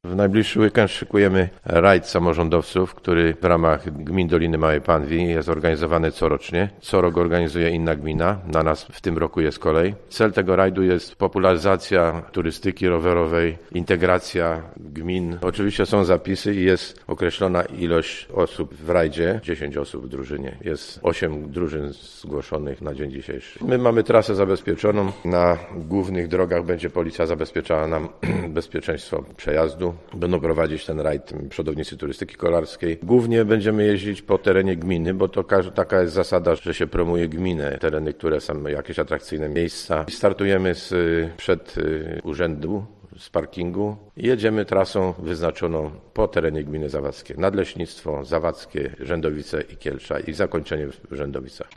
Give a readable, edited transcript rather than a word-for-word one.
W najbliższy weekend szykujemy rajd samorządowców, który w ramach gmin Doliny Małej Panwi jest organizowany corocznie. Co rok organizuje inna gmina, na nas w tym roku jest kolej. Cel tego rajdu jest popularyzacja turystyki rowerowej, integracja gmin. Oczywiście są zapisy i jest określona ilość osób w rajdzie, 10 osób w drużynie. Jest 8 drużyn zgłoszonych na dzień dzisiejszy. My mamy trasę zabezpieczoną. Na głównych drogach będzie policja zabezpieczała nam bezpieczeństwo przejazdu. Będą prowadzić ten rajd przodownicy turystyki kolarskiej. Głównie będziemy jeździć po terenie gminy, bo to taka jest zasada, że się promuje gminę, tereny, które są jakieś atrakcyjne miejsca. Startujemy przed urzędu, z parkingu i jedziemy trasą wyznaczoną po terenie gminy Zawadzkie. Nadleśnictwo, Zawadzkie, Rzędowice i Kielcza i zakończenie w Rzędowicach.